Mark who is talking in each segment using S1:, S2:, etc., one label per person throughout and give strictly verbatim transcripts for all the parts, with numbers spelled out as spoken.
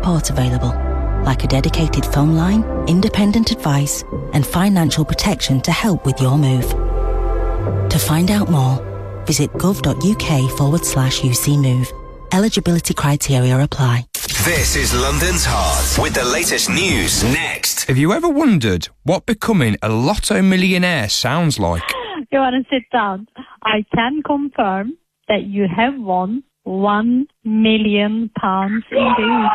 S1: support available, like a dedicated phone line, independent advice, and financial protection to help with your move. To find out more, visit gov.uk forward slash UC Move. Eligibility criteria apply.
S2: This is London's Heart with the latest news next.
S3: Have you ever wondered what becoming a lotto millionaire sounds like?
S4: You want to sit down? I can confirm that you have won one million pounds indeed.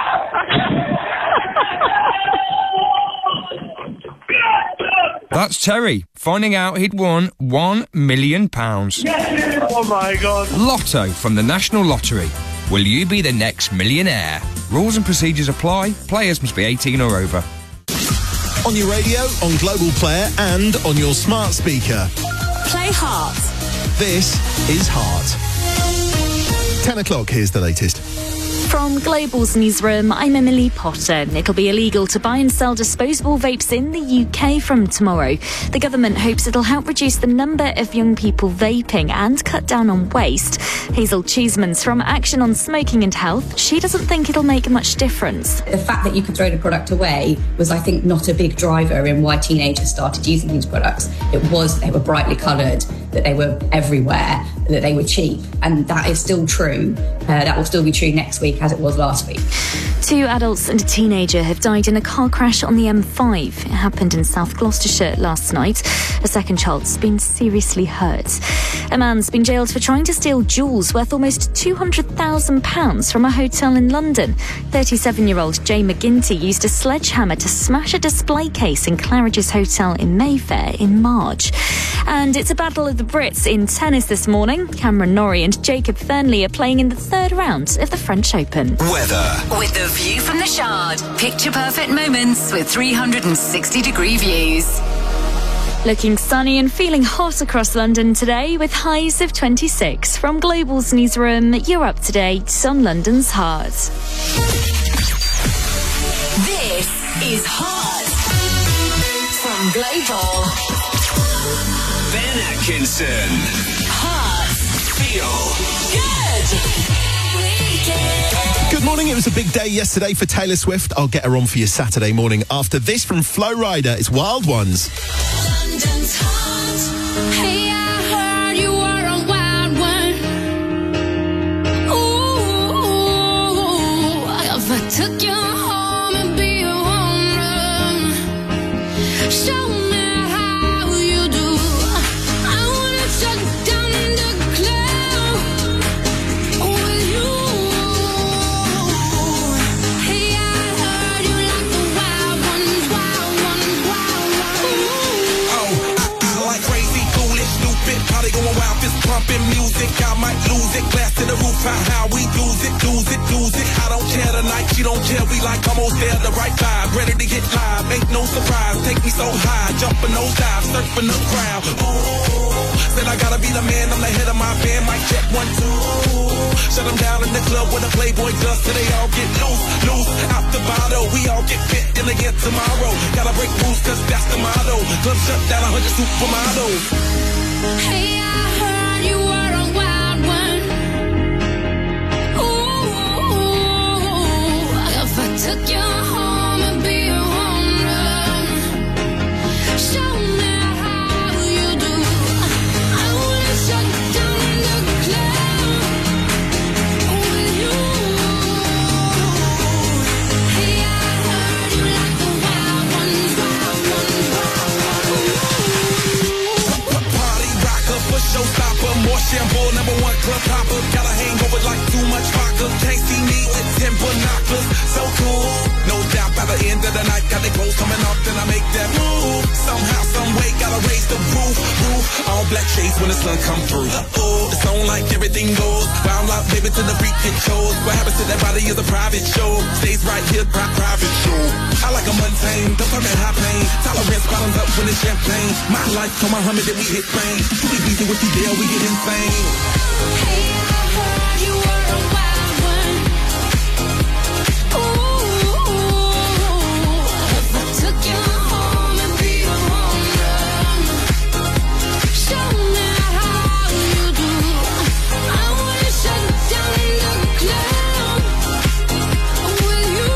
S3: That's Terry, finding out he'd won one million pounds.
S5: Oh my God.
S3: Lotto from the National Lottery. Will you be the next millionaire? Rules and procedures apply. Players must be eighteen or over.
S6: On your radio, on Global Player and on your smart speaker.
S7: Play Heart.
S6: This is Heart. ten o'clock, here's the latest.
S7: From Global's newsroom, I'm Emily Potter. It'll be illegal to buy and sell disposable vapes in the U K from tomorrow. The government hopes it'll help reduce the number of young people vaping and cut down on waste. Hazel Cheesemans from Action on Smoking and Health. She doesn't think it'll make much difference.
S8: The fact that you could throw the product away was, I think, not a big driver in why teenagers started using these products. It was they were brightly coloured, that they were everywhere, that they were cheap. And that is still true. Uh, that will still be true next week as it was last week.
S7: Two adults and a teenager have died in a car crash on the M five. It happened in South Gloucestershire last night. A second child's been seriously hurt. A man's been jailed for trying to steal jewels worth almost two hundred thousand pounds from a hotel in London. thirty-seven-year-old Jay McGinty used a sledgehammer to smash a display case in Claridge's Hotel in Mayfair in March. And it's a battle of the Brits in tennis this morning. Cameron Norrie and Jacob Fernley are playing in the third round of the French Open.
S2: Weather.
S9: With the view from the Shard. Picture perfect moments with three hundred sixty degree views.
S7: Looking sunny and feeling hot across London today with highs of twenty-six. From Global's newsroom, you're up to date on London's Heart.
S9: This is Heart. From Global.
S2: Ben Atkinson.
S9: Heart.
S2: Feel
S9: Good.
S6: Good morning. It was a big day yesterday for Taylor Swift. I'll get her on for you Saturday morning. After this from Flo Rida, it's Wild Ones.
S9: London's Heart.
S10: Hey, I heard you were a wild one. Ooh, if I took you home and be a home run, show me how you do. I wanna shut down the club with you. Hey, I heard you like the wild ones, wild ones, wild ones.
S11: Oh, I, I like crazy, foolish, stupid, party going wild, fist pumping music. I might lose it, glass to the roof, how, how we lose it, lose it, lose it. I don't care tonight, she don't care, we like almost there, the right vibe, ready to get live, ain't no surprise, take me so high, jumping those dives, surfing the crowd. Ooh, said I gotta be the man, I'm the head of my band, mic check one, two. Shut them down in the club with a Playboy does, so they all get loose, loose, out the bottle, we all get fit in again tomorrow. Gotta break rules, cause that's the motto. Club shut down, a hundred supermodels.
S10: Hey, I heard you were a wild one. Ooh, if I took you home and be a home run, show me how you do. I wanna shut down the club with you. Hey, I heard you like the wild ones, wild ones, wild ones.
S11: Party rocker, for showstopper, more shampoo, number one club hopper. Got a hangover like too much vodka. Can't see me with ten binoculars. So cool, no doubt by the end of the night, got the clothes coming off, then I make that move. Somehow, some way, gotta raise the roof, roof. All black shades when the sun come through. Oh, it's on like everything goes. Wild out, baby, to the freak it shows. What happens to that body is a private show. Stays right here, pri- private show. I like a mundane, don't talk that high pain. Tolerance bottoms up when it's champagne. My life, come on, Muhammad, then we hit fame. Too easy with you there, we get insane.
S10: Hey, I heard you were a wild one. Ooh, if I took you home and be a home run, show me how you do. I wanna shut down the club with you.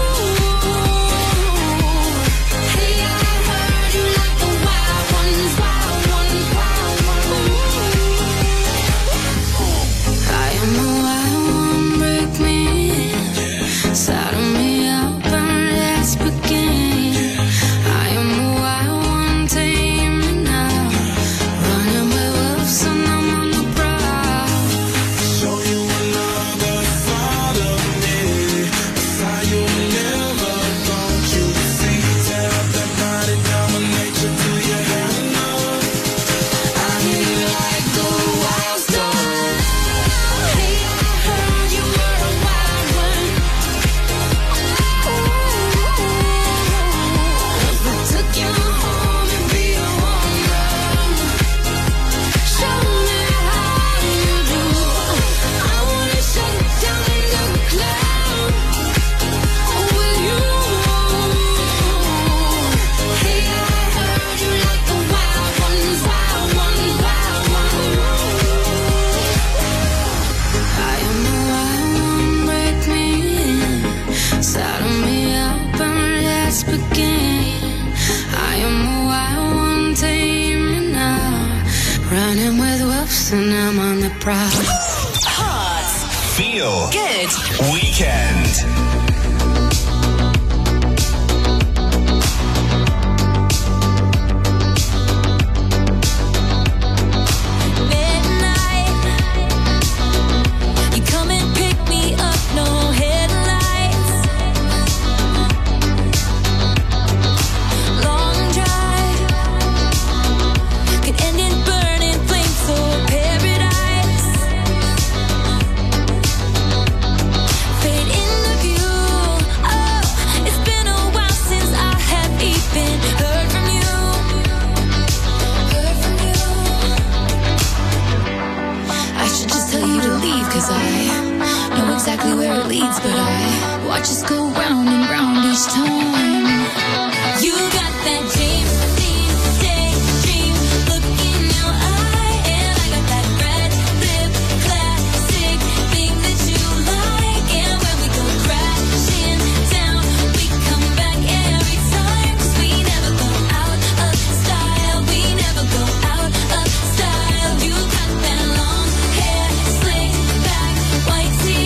S10: begin. I am a wild one, taming now, running with wolves and I'm on the prowl.
S2: Heart. Feel. Good. Weekend.
S10: Exactly where it leads, but I watch us go round and round each time. You got that James Dean daydream look in your eye, and I got that red lip classic thing that you like. And when we go crashing down, we come back every time. 'Cause we never go out of style. We never go out of style. You got that long hair, slick back, white tee.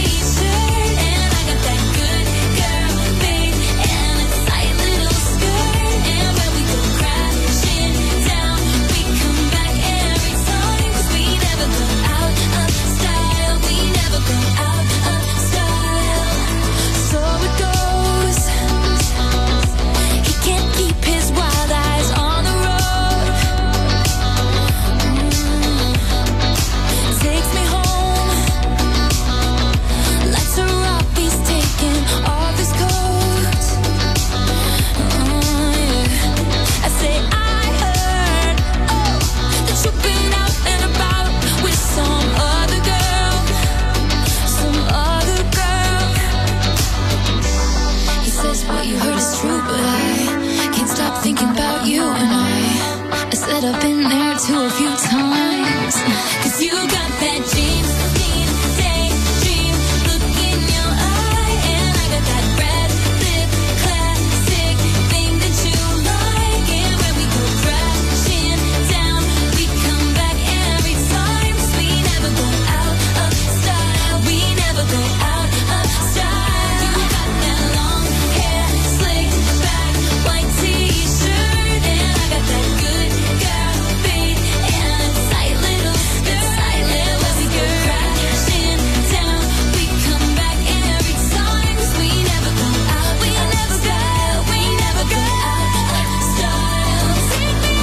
S10: I've been there too a few times. 'Cause you got that James Dean daydream look in your eye, and I got that red lip classic thing that you like. And when we go crashing down, we come back every time. 'Cause we never go out of style. We never go out of style. You got that long hair, slick back, white t-shirt, and I got that good girl fade and a tight little skirt. When we go crashing down, we come back every time. 'Cause we never go out, we never go, we never go out of style. Take me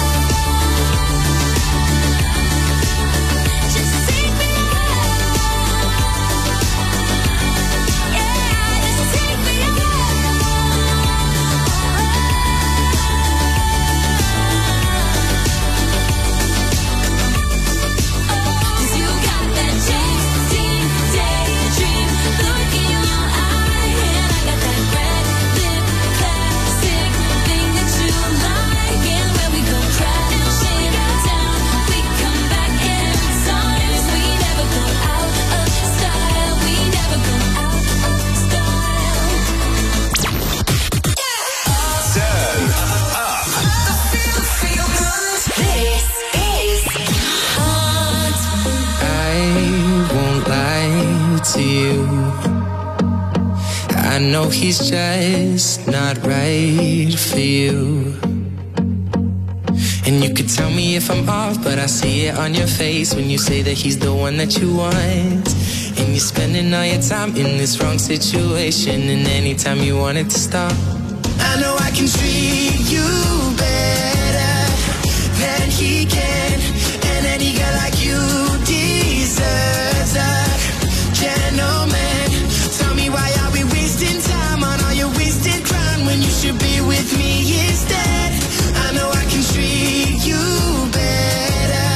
S10: out, just take me out. Yeah, just take me out. 'Cause you got that James Dean daydream look in your eye, and I got that red lip classic thing that you like. And when we go crashing down, we come back every time. 'Cause we never go out of style. We never go out of style.
S2: Turn up.
S9: This is Heart.
S12: I won't lie to you. I know he's just not right for you. And you could tell me if I'm off, but I see it on your face when you say that he's the one that you want. And you're spending all your time in this wrong situation, and anytime you want it to stop, I know I can treat you better than he can. And any girl like you deserves a gentleman. Tell me, why are we wasting time on all your wasted crime when you should be with me instead? I know I can treat you better,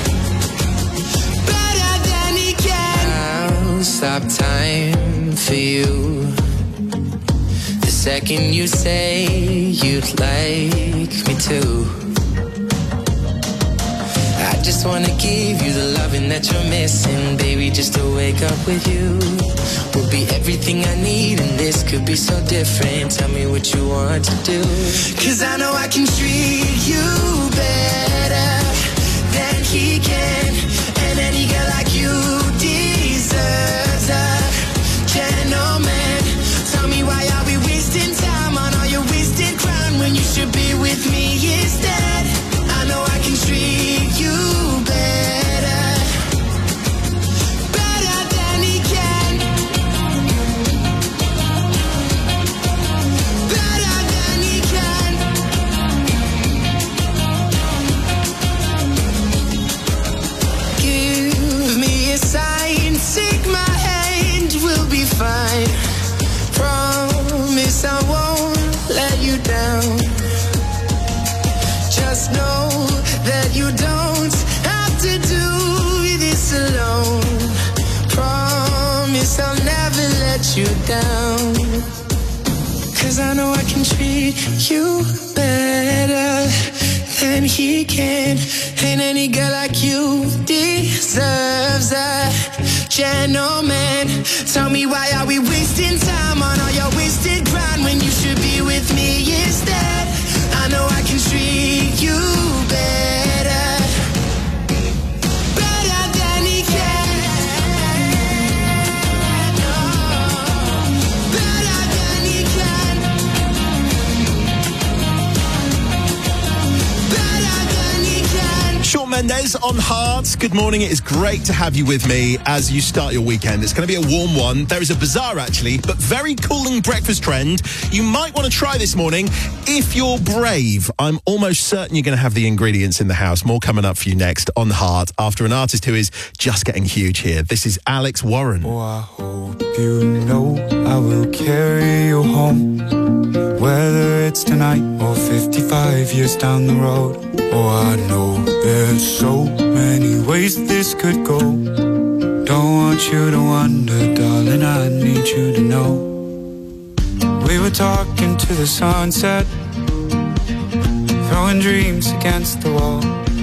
S12: better than he can. I'll stop time for you the second you say you'd like me to. I just wanna give you the loving that you're missing, baby. Just to wake up with you will be everything I need, and this could be so different. Tell me what you want to do, 'cause I know I can treat you better than he can, and any girl like you deserves a gentleman. Tell me, why are we wasting time on all your wasted crown when you should be with me instead? I know I can treat you better, better than he can, better than he can. Give me a sign, take my hand, we'll be fine. Promise I won't let you down. Just know that you don't have to do this alone. Promise I'll never let you down, 'cause I know I can treat you better than he can, and any girl like you deserves a gentleman. Tell me, why are we wasting time on all your wasted grind when you should be with me instead? I know I can treat you better, better than he can, oh, better than he can, better than he can.
S6: Shawn Mendes on Hearts. Good morning. It is great to have you with me as you start your weekend. It's going to be a warm one. There is a bizarre, actually, but very cooling breakfast trend you might want to try this morning if you're brave. I'm almost certain you're going to have the ingredients in the house. More coming up for you next on Heart after an artist who is just getting huge here. This is Alex Warren.
S13: Oh, I hope you know I will carry you home, whether it's tonight or fifty-five years down the road. Oh, I know there's so many ways this could go. Don't want you to wonder, darling, I need you to know. We were talking to the sunset, throwing dreams against the wall.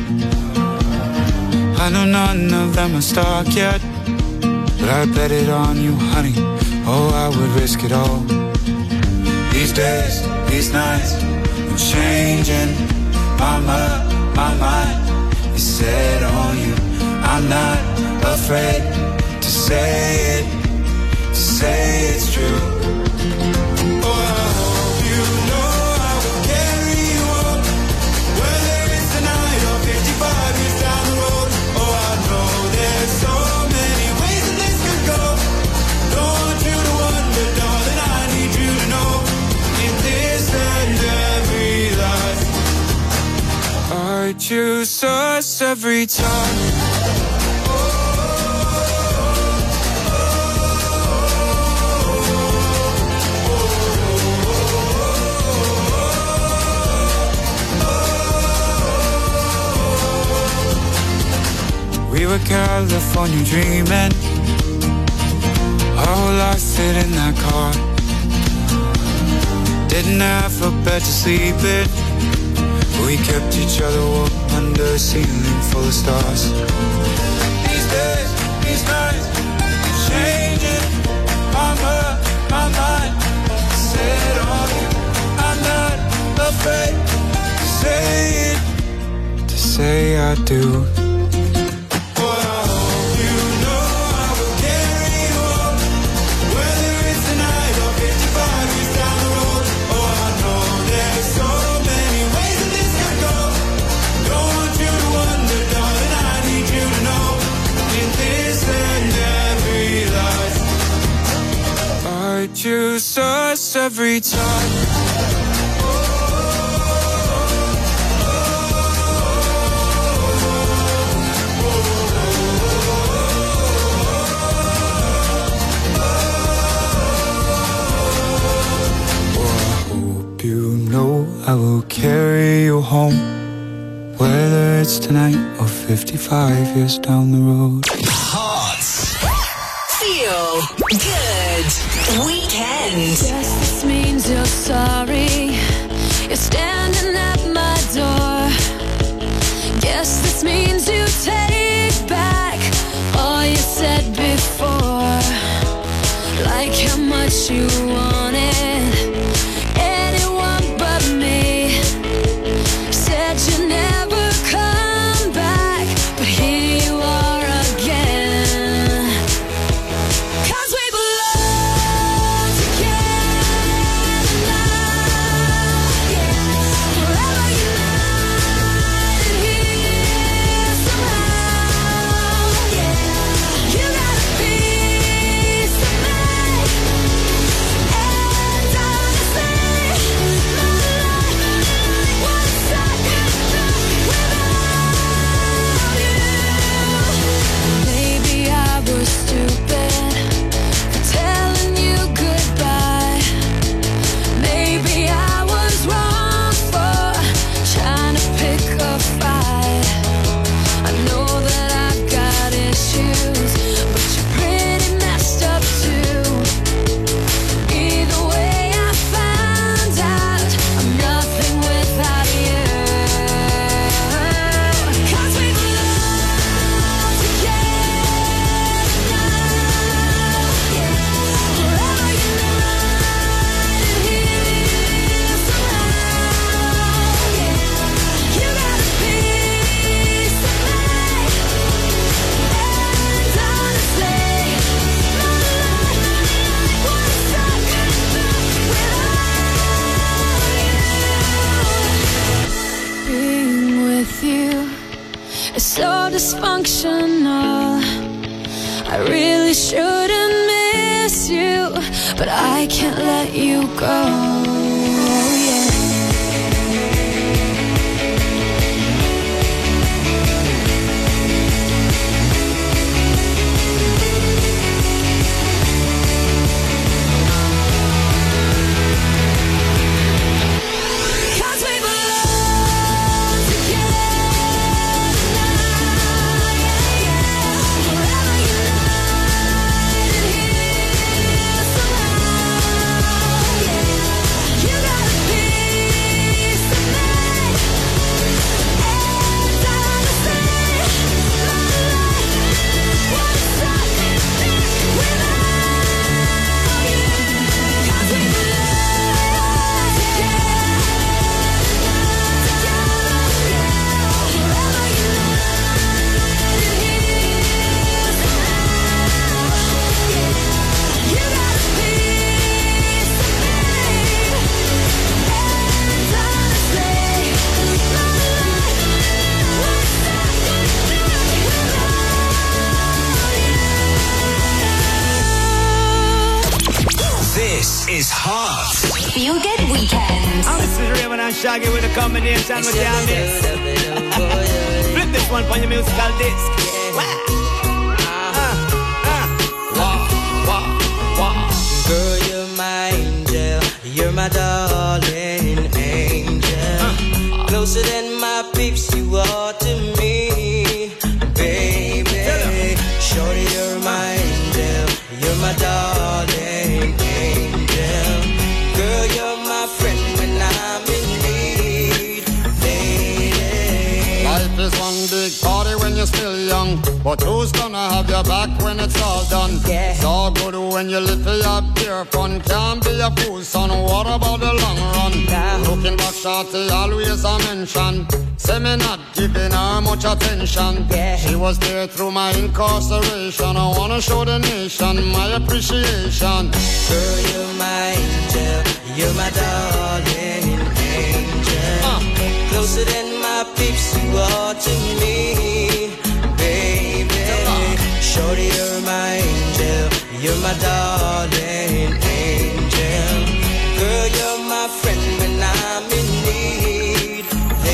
S13: I know none of them are stuck yet, but I bet it on you, honey. Oh, I would risk it all. These days, these nights, I'm changing my mind, my mind is set on you. I'm not afraid to say it, to say it's true. Oh, I hope you know I will carry you on, whether it's tonight or fifty-five years down the road. Oh, I know there's so many ways that this could go. Don't want you to wonder, darling, I need you to know, in this and every life, I choose us every time. We were California dreaming, our whole life fit in that car. Didn't have a bed to sleep in, we kept each other warm under a ceiling full of stars. These days, these nights, I'm changing my mind, my mind set on you. I'm not afraid to say it, to say I do. Choose us every time. Oh, I hope you know I will carry you home, whether it's tonight or fifty-five years down the road.
S9: Hearts. Feel good. Weekend.
S10: Yes, this means you're sorry. You're standing at my door. Guess this means you what you wanted. Anyone but me said you never come back, but here you are again. 'Cause we belong together now, yeah. Forever united here somehow, yeah. You got a piece of me, and honestly, my life was second without you. Maybe I was stupid for telling you goodbye. Maybe I was wrong for trying to pick a fight. I know that I've got issues, but you're pretty messed up too. Either way, I found out I'm nothing without you. 'Cause we belong together now, yeah. Forever united here somehow, yeah. You got a piece of me, and honestly, my life was second without you. Being with you is so dysfunctional. I really shouldn't miss you, but I can't let you go, yeah. Cause we belong together now, yeah, yeah. Forever united here somehow, yeah. You got a piece of me, and honestly, my life was second without you. 'Cause we belong together.
S2: This is Heart.
S9: Feel Good Weekend.
S5: Oh, this is Raven and Shaggy with a combination with the mix. Flip this one on your musical disc. Wow.
S12: Girl, you're my angel. You're my darling angel. Closer than my peeps, you are to me, baby. Shorty, you're my angel. You're my darling angel. Girl, you're my friend when I'm in need, lady.
S14: Life is one big party when you're still young, but who's gonna have your back when it's all done?
S12: Yeah.
S14: It's all good when you live for your pure fun. Can't be a fool, son. What about the long run?
S12: Nah.
S14: Looking back, shorty, always a mention. Say me not giving her much attention.
S12: Yeah.
S14: She was there through my incarceration. I wanna show the nation my appreciation.
S12: Girl, you're my angel. You're my darling angel.
S14: Uh.
S12: Closer than my peeps, you are to me, baby. Shorty, you're my angel. You're my darling angel. Girl, you're my friend when I'm in need,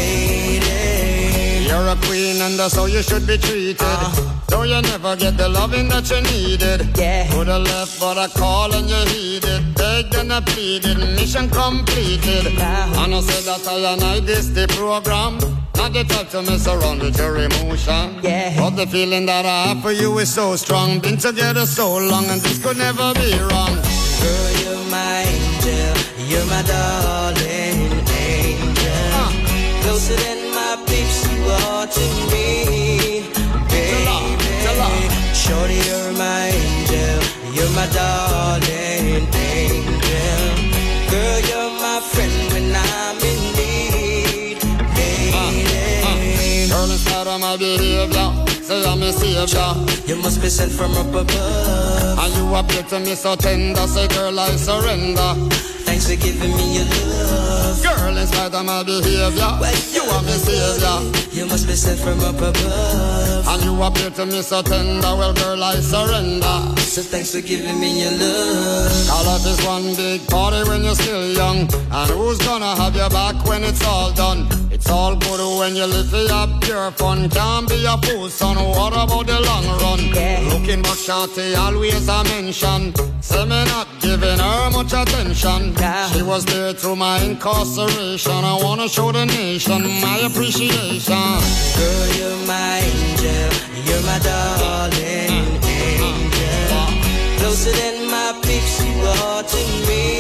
S12: lady.
S14: You're a queen and that's how you should be treated.
S12: Uh.
S14: Though you never get the loving that you needed.
S12: Yeah.
S14: Could have left but I call and you heeded. Begged and I pleaded, mission completed.
S12: Wow.
S14: And I said that I and I this the program. Not the type to mess around with your emotion.
S12: Yeah.
S14: But the feeling that I have for you is so strong. Been together so long and this could never be wrong.
S12: Girl, you're my angel. You're my darling angel.
S14: Uh.
S12: Closer than my peeps, you are to me, baby. Shorty, you're my angel. You're my darling
S14: my behavior. Say I'm a savior.
S12: You must be sent from up above.
S14: And you appear to me so tender. Say girl, I surrender.
S12: Thanks for giving me your love.
S14: Girl, in spite of my behavior, you are my savior.
S12: You must be sent from up above.
S14: And you appear to me so tender. Well, girl, I surrender.
S12: So thanks for giving me your love.
S14: Our life is one big party when you're still young. And who's gonna have your back when it's all done? It's all good when you live for your pure fun. Can't be a fool, son. What about the long run? Yeah. Looking back, shawty, always a mention. Say me not giving her much attention. Yeah. She was there through my incarceration. I wanna show the nation my appreciation.
S12: Girl, you're my angel. You're my darling angel. Closer than my peeps, you are to me,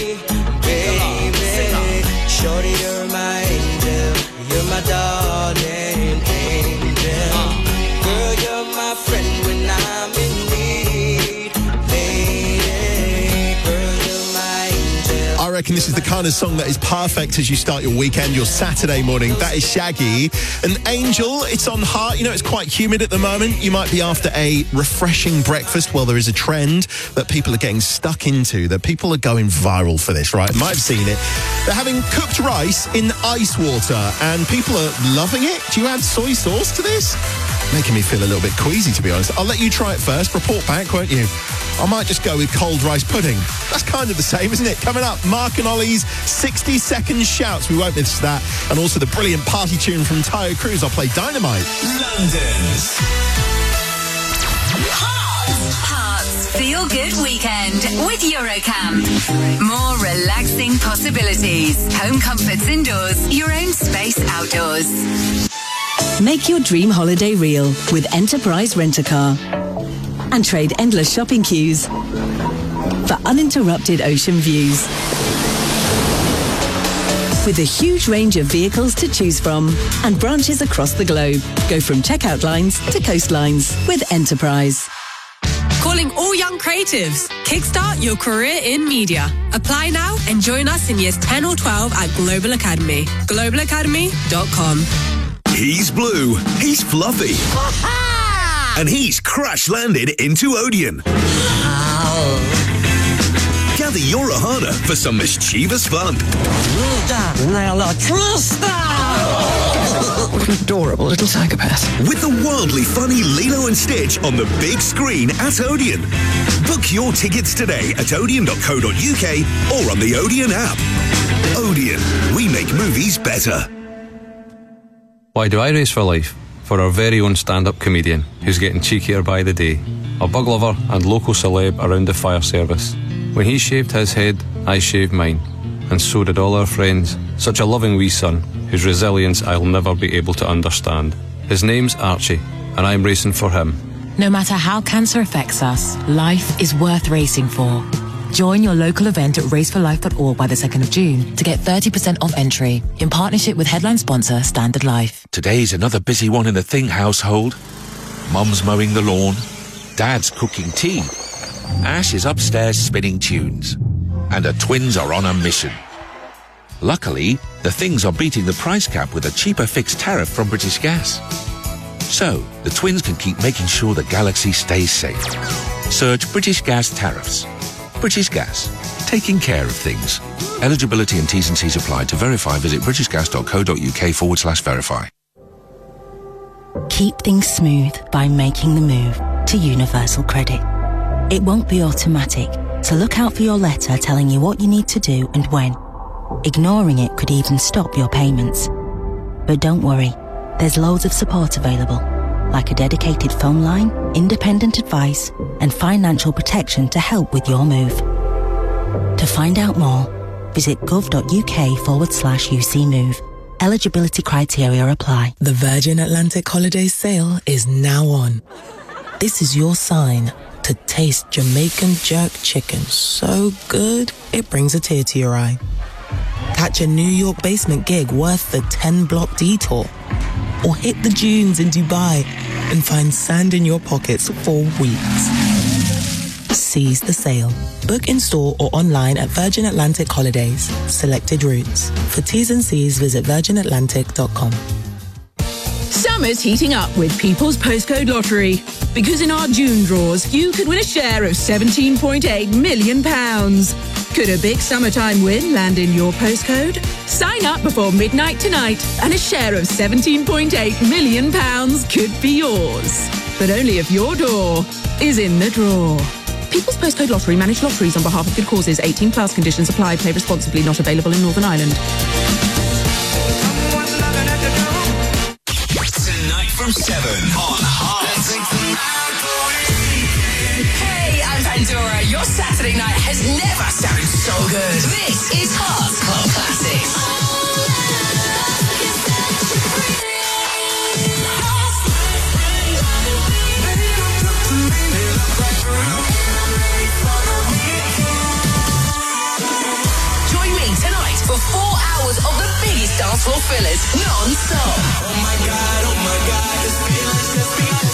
S12: baby. Shorty, you're my angel. You're my darling angel. Girl, you're my friend when I'm in need, lady. Girl, you're my angel.
S6: I reckon this is the kind of song that is perfect as you start your weekend, your Saturday morning. That is Shaggy. And Angel, it's on Heart. You know, it's quite humid at the moment. You might be after a refreshing breakfast. Well, there is a trend that people are getting stuck into, that people are going viral for this, right? You might have seen it. They're having cooked rice in ice water, and people are loving it. Do you add soy sauce to this? Making me feel a little bit queasy, to be honest. I'll let you try it first. Report back, won't you? I might just go with cold rice pudding. That's kind of the same, isn't it? Coming up, Mark and Ollie's sixty second shouts. We won't miss that. And also the brilliant party tune from Tayo Cruz. I'll play Dynamite.
S2: London's
S9: Hearts Feel Good Weekend with Eurocamp. More relaxing possibilities. Home comforts indoors, your own space outdoors.
S15: Make your dream holiday real with Enterprise Rent-A-Car. And trade endless shopping queues for uninterrupted ocean views. With a huge range of vehicles to choose from and branches across the globe. Go from checkout lines to coastlines with Enterprise.
S16: Calling all young creatives. Kickstart your career in media. Apply now and join us in years ten or twelve at Global Academy. global academy dot com.
S17: He's blue, he's fluffy, and he's crash-landed into Odeon. Gather your Ohana for some mischievous fun.
S18: What an adorable little psychopath.
S17: With the wildly funny Lilo and Stitch on the big screen at Odeon. Book your tickets today at odeon dot co dot uk or on the Odeon app. Odeon, we make movies better.
S19: Why do I race for life? For our very own stand-up comedian, who's getting cheekier by the day. A bug lover and local celeb around the fire service. When he shaved his head, I shaved mine. And so did all our friends. Such a loving wee son, whose resilience I'll never be able to understand. His name's Archie, and I'm racing for him.
S20: No matter how cancer affects us, life is worth racing for. Join your local event at race for life dot org by the second of June to get thirty percent off entry in partnership with headline sponsor Standard Life.
S21: Today's another busy one in the Thing household. Mum's mowing the lawn, Dad's cooking tea, Ash is upstairs spinning tunes, and the twins are on a mission. Luckily, the Things are beating the price cap with a cheaper fixed tariff from British Gas. So, the twins can keep making sure the galaxy stays safe. Search British Gas tariffs. British Gas, taking care of things. Eligibility and T's and C's apply. To verify, visit british gas dot co dot uk forward slash verify.
S1: Keep things smooth by making the move to Universal Credit. It won't be automatic, so look out for your letter telling you what you need to do and when. Ignoring it could even stop your payments. But don't worry, there's loads of support available, like a dedicated phone line, independent advice, and financial protection to help with your move. To find out more, visit gov.uk forward slash UC move. Eligibility criteria apply.
S22: The Virgin Atlantic Holidays sale is now on. This is your sign to taste Jamaican jerk chicken so good it brings a tear to your eye. Catch a New York basement gig worth the ten block detour. Or hit the dunes in Dubai and find sand in your pockets for weeks. Seize the sale. Book in store or online at Virgin Atlantic Holidays. Selected routes. For T's and C's, visit virgin atlantic dot com.
S16: So
S3: Summer's heating up with People's Postcode Lottery. Because in our June draws, you could win a share of seventeen point eight million pounds. Could a big summertime win land in your postcode? Sign up before midnight tonight and a share of seventeen point eight million pounds could be yours. But only if your door is in the draw. People's Postcode Lottery manage lotteries on behalf of good causes. eighteen plus conditions apply. Play responsibly. Not available in Northern Ireland.
S2: Tonight from seven on Hearts.
S4: Hey, I'm Pandora. Your Saturday night has never sounded so good. This is Hearts Club Classics. Join me tonight for four hours of the biggest dance floor fillers, non-stop. Oh my God, oh my God, this feeling's just begun.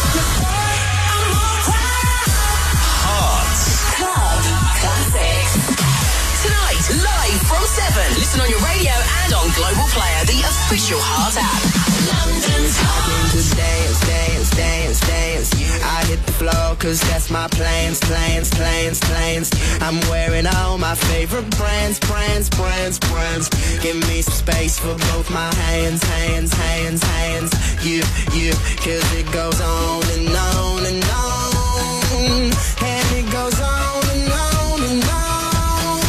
S2: Hearts
S4: Club Classics. Tonight, live from seven. Listen on your radio and on Global Player, the official Heart app. London's Heart.
S23: I came to dance, dance, dance, dance. I hit the floor cause that's my plans, plans, plans, plans. I'm wearing all my favorite brands, brands, brands, brands. Give me some space for both my hands, hands, hands, hands. You, you, cause it goes on and on and on. And it goes on and on and on.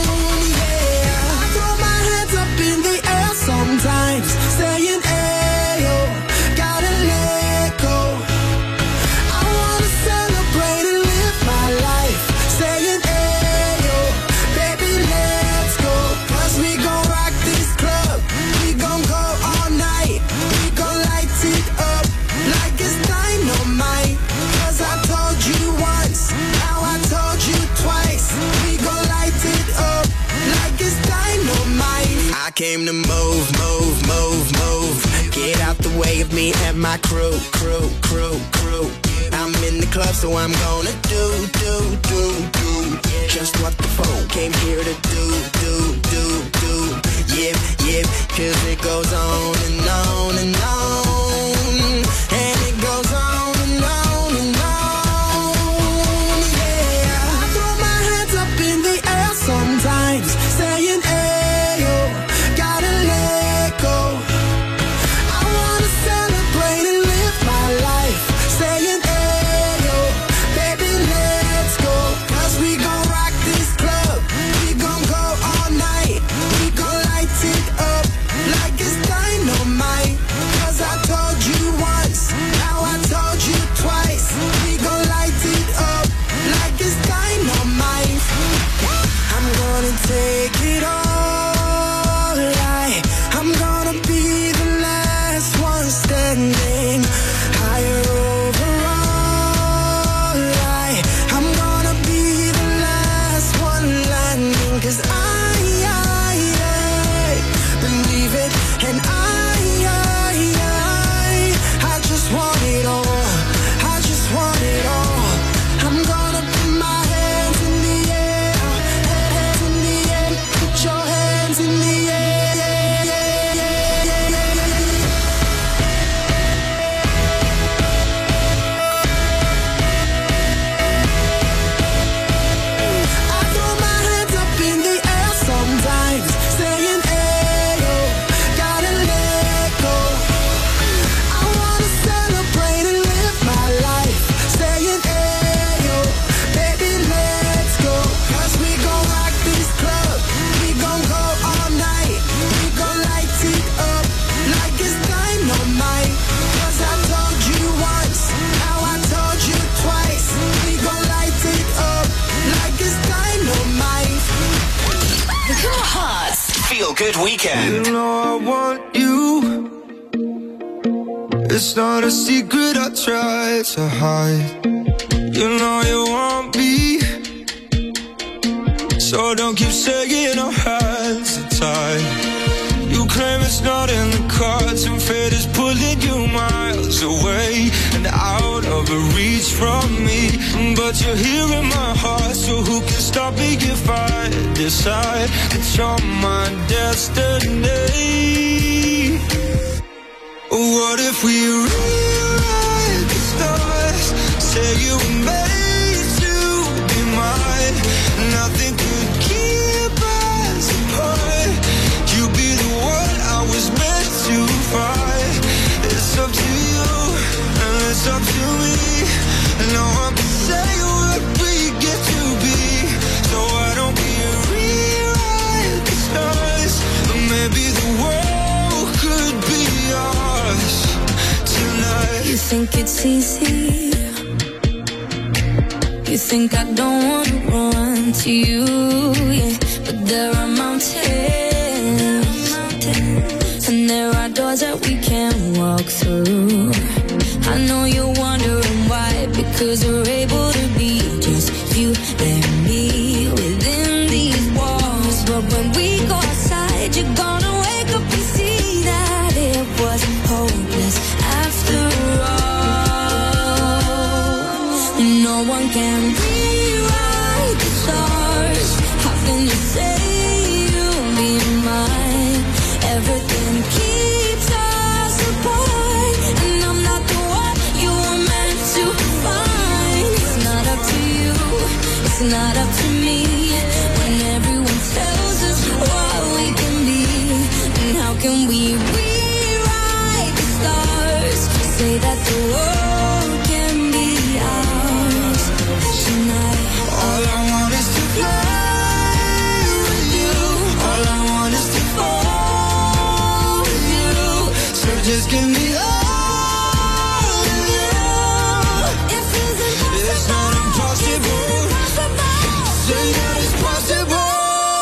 S23: Yeah, I throw my hands up in the air sometimes, saying ayo, gotta let go. I wanna celebrate and live my life, saying ayo, baby let's go. Cause we gon' rock this club, we gon' go all night, we gon' light it up like it's dynamite. Cause I told you once, now I told you twice, we gon' light it up like it's dynamite. I came to move, move, move, move. Get out the way of me and my crew, crew, crew, crew. I'm in the club, so I'm gonna do, do, do, do just what the phone came here to do, do, do, do. Yep, yep, cause it goes on and on and on. And it goes on and on and on. Yeah, I throw my hands up in the air sometimes, saying ayo, gotta let go. I wanna celebrate and live my life, saying ayo, baby let's go. Cause we gon' rock this club, we gon' go all night, we gon' light it up like it's dynamite. Cause I told you once, now I told you twice, we gon' light it up like it's dynamite. I'm gonna take it all, I, I'm gonna be the last one standing, higher overall, I, I'm gonna be the last one landing. Cause I, I, I believe it, and I, I, I, I just want it all, I just want it all. I'm gonna put my hands in the air, hands in the air, put your hands in the air, yeah, yeah, yeah, yeah, yeah. I throw my hands up in the air sometimes, saying ayo, gotta let go. I wanna celebrate and live my life, saying ayo, baby let's go. Cause we gon' rock this club, we gon' go all night, we gon' light it up like it's dynamite. Cause I told you once, now I told you twice, we gon' light it up like it's dynamite.
S2: Hearts Feel Good Weekend.
S13: You know I want you. It's not a secret I try to hide. You know you want me, so don't keep saying our hands are tied. You claim it's not in the cards, and fate is pulling you miles away and out of reach from me. But you're here in my heart, so who can stop me if I decide that you're my destiny? What if we rewrite the stars? Say you were made to be mine. Nothing could keep us apart. You be the one I was meant to find. It's up to you, and it's up to me. No one can say what we get to be. So why don't we rewrite the stars? Maybe the world could be ours tonight.
S10: You think it's easy? You think I don't wanna run to you, yeah. But there are mountains, and there are doors that we can't walk through. I know you're wondering why, because we're able to be just you and me within these walls. But when we go outside, you're gonna wake up and see that it was hopeless after all. No one can rewrite the stars. How can you say you'll be mine? Everything keeps us apart, and I'm not the one you were meant to find. It's not up to you, it's not up to me. When everyone tells us what we can be, and how can we rewrite the stars? Say that the world can be ours tonight.
S13: All I want is to fly with you. All I want is to fall with you. So just give me all of you. It's not impossible. Say that it's possible.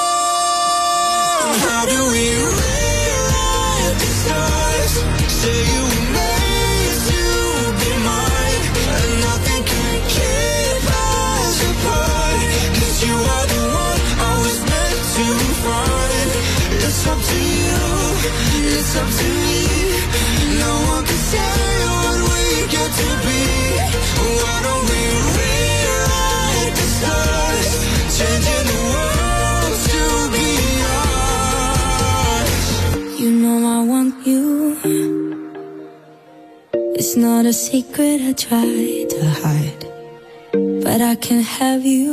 S13: How do we rewrite the stars? Say you were made to be mine, and nothing can keep us apart. 'Cause you are the one I was meant to find. It's up to you, it's up to me. No one can say what we get to be. Why don't we rewrite the stars? Changing the world to be ours.
S10: You know I want you. It's not a secret I try to hide, but I can't have you.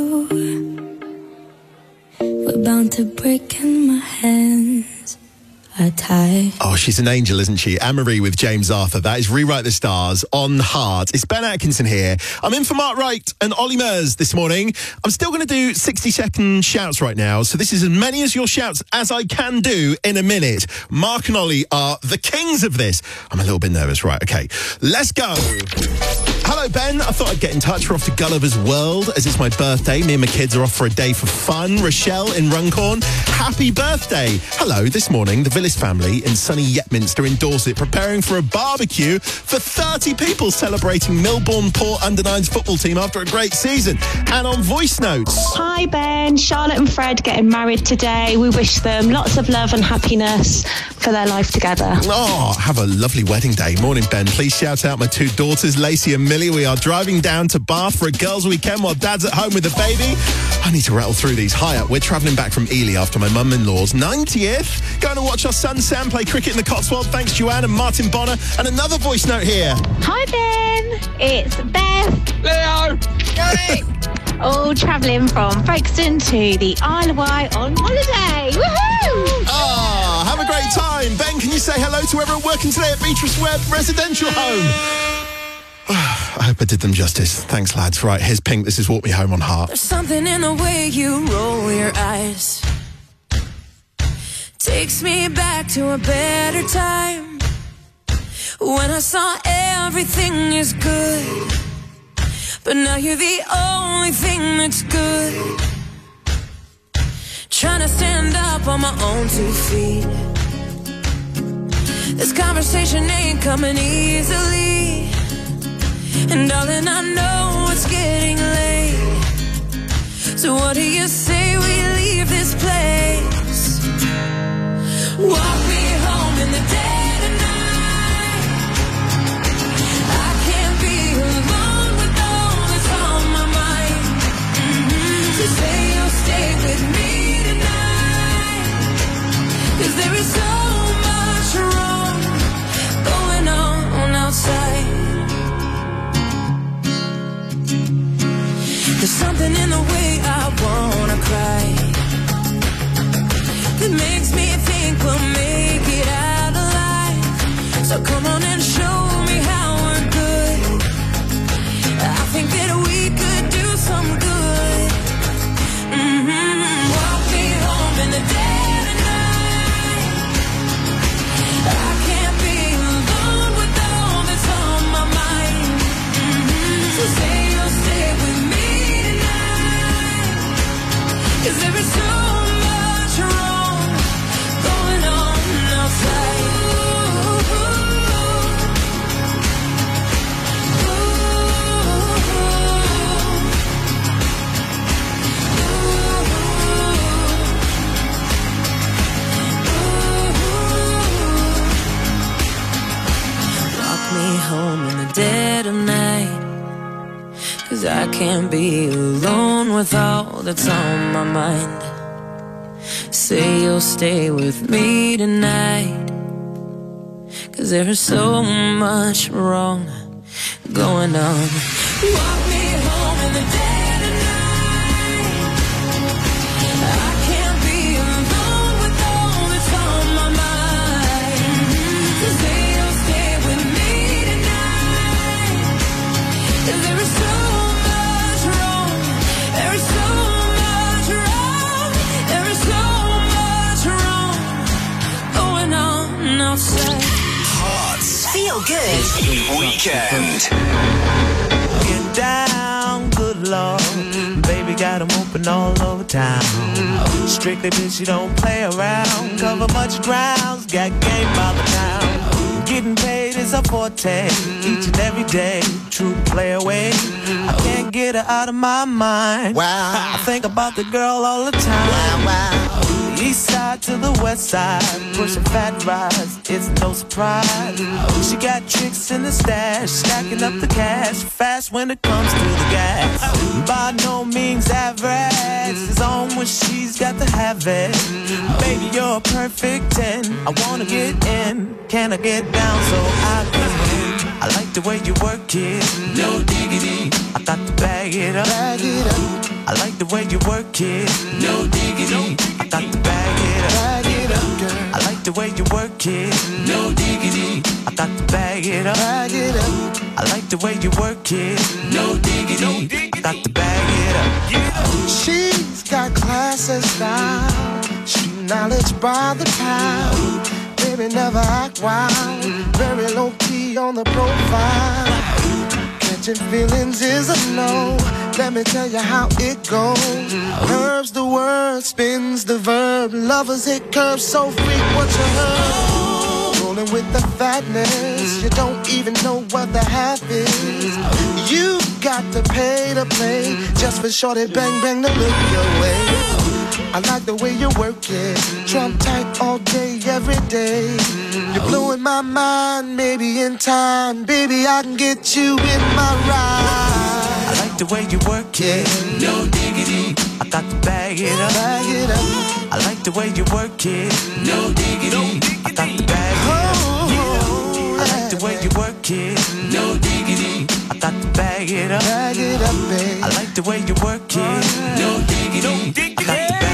S10: We're bound to break and my hands are tied.
S6: Oh, she's an angel, isn't she? Anne-Marie with James Arthur. That is Rewrite the Stars on Heart. It's Ben Atkinson here. I'm in for Mark Wright and Ollie Mers this morning. I'm still going to do sixty-second shouts right now, so this is as many as your shouts as I can do in a minute. Mark and Ollie are the kings of this. I'm a little bit nervous. Right, okay. Let's go. Hello, Ben. I thought I'd get in touch. We're off to Gulliver's World as it's my birthday. Me and my kids are off for a day for fun. Rochelle in Runcorn, happy birthday. Hello, this morning, the Villis family in sunny Yetminster in Dorset preparing for a barbecue for thirty people celebrating Millbourne Port under nines football team after a great season. And on voice notes.
S7: Hi, Ben. Charlotte and Fred getting married today. We wish them lots of love and happiness for their life together.
S6: Oh, have a lovely wedding day. Morning, Ben. Please shout out my two daughters, Lacey and Millie. We are driving down to Bath for a girls' weekend while Dad's at home with the baby. I need to rattle through these. Hi up. We're travelling back from Ely after my mum-in-law's ninetieth. Going to watch our son Sam play cricket in the Cotswolds. Thanks, Joanne and Martin Bonner. And another voice note here.
S7: Hi, Ben. It's Beth.
S6: Leo.
S7: Johnny. All travelling from Folkestone to the Isle of Wight on holiday. Woohoo!
S6: Ah, have a great time. Ben, can you say hello to everyone working today at Beatrice Webb Residential Home? I hope I did them justice. Thanks, lads. Right, here's Pink. This is Walk Me Home on Heart.
S8: There's something in the way you roll your eyes. Takes me back to a better time, when I saw everything is good, but now you're the only thing that's good. Trying to stand up on my own two feet. This conversation ain't coming easily, and darling, I know it's getting late. So what do you say we leave this place? Walk me home in the dead of night. I can't be alone with all that's on my mind. Mm-hmm. So say you'll stay with me tonight, 'cause there is so much wrong going on 'cause I can't be alone with all that's on my mind. Say you'll stay with me tonight, 'cause there's so much wrong going on. Walk me home in the dead of night. I can't be alone with all that's on my mind. So say you'll stay with me tonight, 'cause there is so much wrong. There is so much wrong. There is so much wrong going on outside.
S2: Hearts Feel Good Weekend.
S23: Get down, good lord. Baby got 'em open all over town. Strictly bitch, you don't play around. Cover much grounds, got game by the town. Getting paid is a forte, each and every day. True play away. I can't get her out of my mind. Wow. I think about the girl all the time. Wow, wow. East side to the west side, pushing fat rides, it's no surprise. She got tricks in the stash, stacking up the cash, fast when it comes to the gas. By no means average, it's on when she's got to have it. Baby, you're a perfect ten, I wanna get in, can I get down so I can win? I like the way you work it, no diggity, I got to bag it up, bag it up. I like the way you work it, no diggity, I got to bag it up, bag it up, girl. I like the way you work it, no diggity, I got to bag it up, bag it up. I like the way you work it, no diggity, I got to bag it up. Yeah. She's got class and style, street knowledge by the pound. Baby never act wild, very low key on the profile. Catching feelings is a no. Let me tell you how it goes. Curves the word, spins the verb. Lovers hit curves so freak what you heard. Rolling with the fatness, you don't even know what the half is. You got to pay to play, just for shorty bang bang to look your way. I like the way you work it, Trump tight all day, every day. You're blowing my mind, maybe in time, baby I can get you in my ride. I like the way you work it, no diggity, I got to bag it up, bag it up. I like the way you work it, no diggity, I got to bag it up. Yeah. I like the way you work it, no diggity, I got to bag it up, bag it up, babe. I like the way you work it, no diggity, I got to bag it up.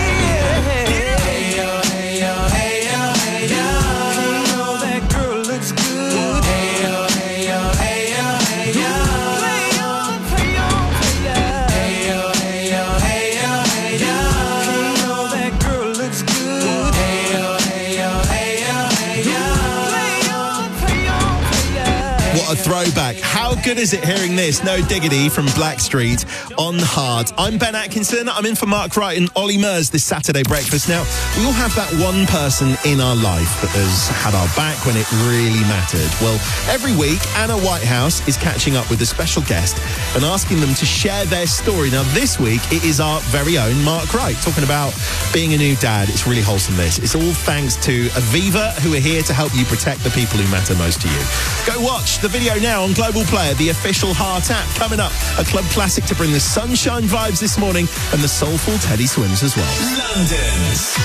S23: Hey yo, hey yo, hey yo, hey yo. You know that girl looks good. Hey yo, hey yo, hey yo, hey yo. Play on, play on, play on. Hey yo, hey yo, hey yo, hey yo. You know that girl looks good. Hey yo, hey yo, hey yo, hey yo. Play on, play on, play on.
S6: What a throwback. How good is it hearing this? No Diggity from Blackstreet on Heart. I'm Ben Atkinson. I'm in for Mark Wright and Ollie Murs this Saturday breakfast. Now, we all have that one person in our life that has had our back when it really mattered. Well, every week, Anna Whitehouse is catching up with a special guest and asking them to share their story. Now, this week, it is our very own Mark Wright talking about being a new dad. It's really wholesome, this. It's all thanks to Aviva, who are here to help you protect the people who matter most to you. Go watch the video now on Global Player, the official Heart app. Coming up, a club classic to bring the sunshine vibes this morning and the soulful Teddy Swims as well.
S2: London's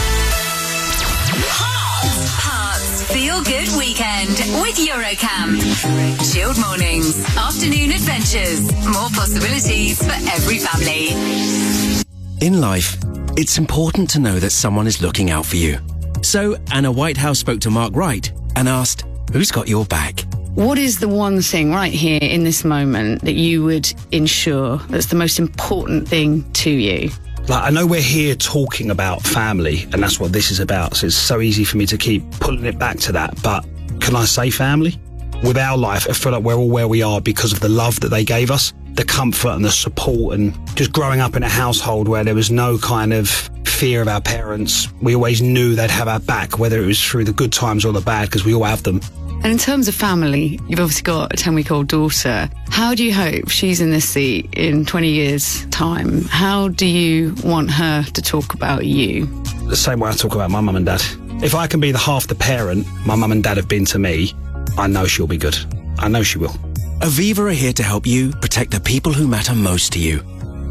S9: Hearts Feel Good Weekend with Eurocam. Chilled mornings, afternoon adventures, more possibilities for every family.
S5: In life, it's important to know that someone is looking out for you. So Anna Whitehouse spoke to Mark Wright and asked, who's got your back?
S11: What is the one thing right here in this moment that you would ensure that's the most important thing to you?
S14: Like, I know we're here talking about family, and that's what this is about, so it's so easy for me to keep pulling it back to that, but can I say family? With our life, I feel like we're all where we are because of the love that they gave us, the comfort and the support, and just growing up in a household where there was no kind of fear of our parents. We always knew they'd have our back, whether it was through the good times or the bad, because we all have them.
S11: And in terms of family, you've obviously got a ten-week-old daughter. How do you hope she's in this seat in twenty years' time? How do you want her to talk about you?
S14: The same way I talk about my mum and dad. If I can be the half the parent my mum and dad have been to me, I know she'll be good. I know she will.
S5: Aviva are here to help you protect the people who matter most to you.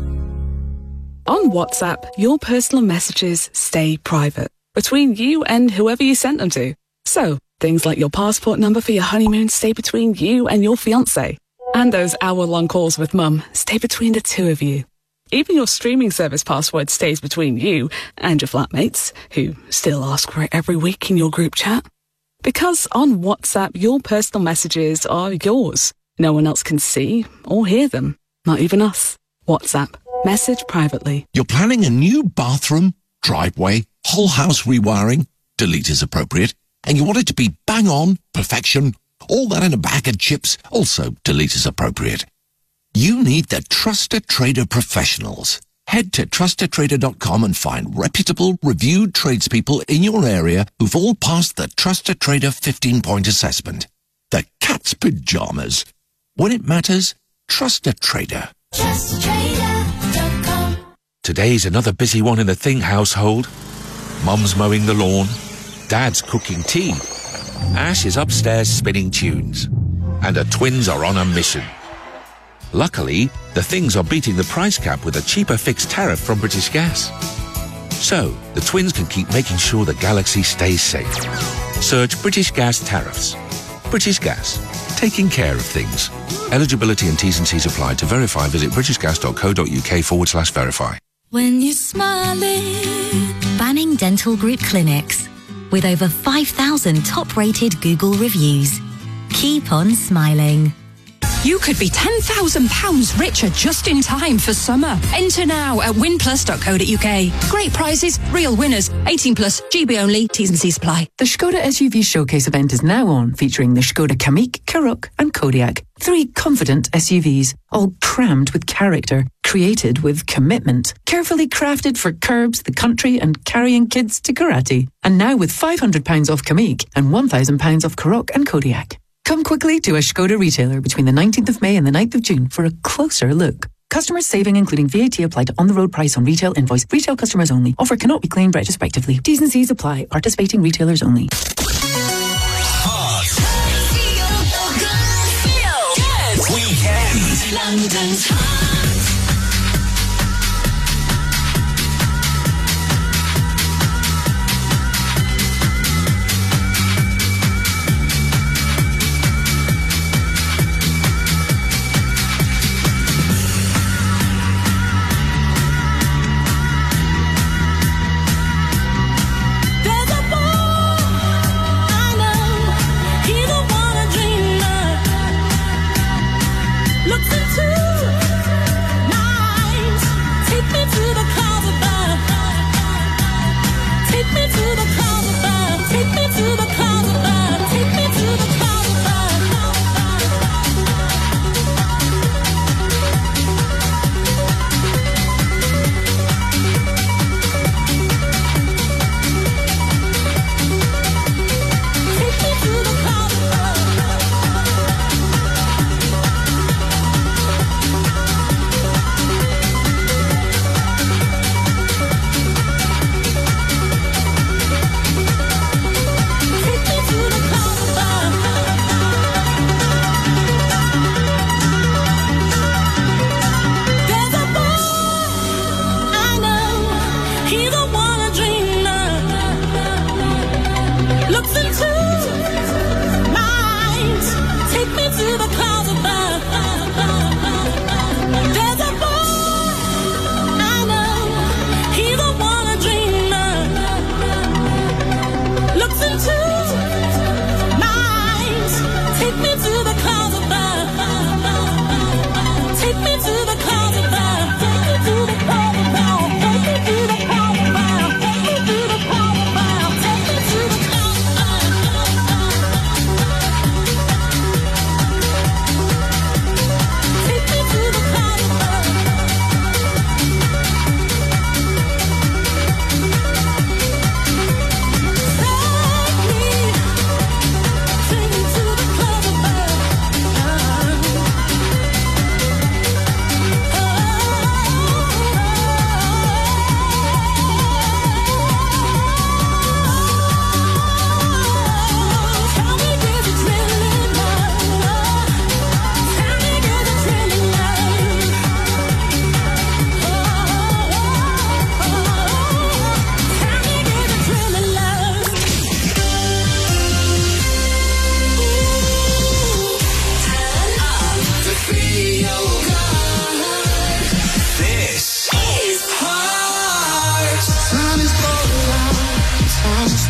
S12: On WhatsApp, your personal messages stay private between you and whoever you sent them to. So, things like your passport number for your honeymoon stay between you and your fiancé. And those hour-long calls with mum stay between the two of you. Even your streaming service password stays between you and your flatmates, who still ask for it every week in your group chat. Because on WhatsApp, your personal messages are yours. No one else can see or hear them, not even us. WhatsApp. Message privately.
S15: You're planning a new bathroom, driveway, whole house rewiring, delete is appropriate, and you want it to be bang on, perfection, all that in a bag of chips, also delete is appropriate. You need the Trusted Trader professionals. Head to trusted trader dot com and find reputable, reviewed tradespeople in your area who've all passed the Trusted Trader fifteen-point assessment. The cat's pajamas. When it matters, trust a trader.
S10: Trust Trader dot com.
S21: Today's another busy one in the Thing household. Mum's mowing the lawn. Dad's cooking tea. Ash is upstairs spinning tunes. And the twins are on a mission. Luckily, the Things are beating the price cap with a cheaper fixed tariff from British Gas. So, the twins can keep making sure the galaxy stays safe. Search British Gas tariffs. British Gas. Taking care of things. Eligibility and T's and C's apply. To verify, visit britishgas.co.uk forward slash verify.
S9: When you're smiling. Banning Dental Group Clinics. With over five thousand top-rated Google reviews. Keep on smiling.
S18: You could be ten thousand pounds richer just in time for summer. Enter now at win plus dot co dot uk. Great prizes, real winners. eighteen plus, G B only, T's and C's apply.
S24: The Skoda S U V Showcase event is now on, featuring the Skoda Kamiq, Karoq and Kodiaq. Three confident S U Vs, all crammed with character, created with commitment, carefully crafted for curbs, the country and carrying kids to karate. And now with five hundred pounds off Kamiq and one thousand pounds off Karoq and Kodiaq. Come quickly to a Skoda retailer between the nineteenth of May and the ninth of June for a closer look. Customers saving including V A T applied to on-the-road price on retail invoice. Retail customers only. Offer cannot be claimed retrospectively. T's and C's apply. Participating retailers only.
S10: Weekend. London's Heart. Looks into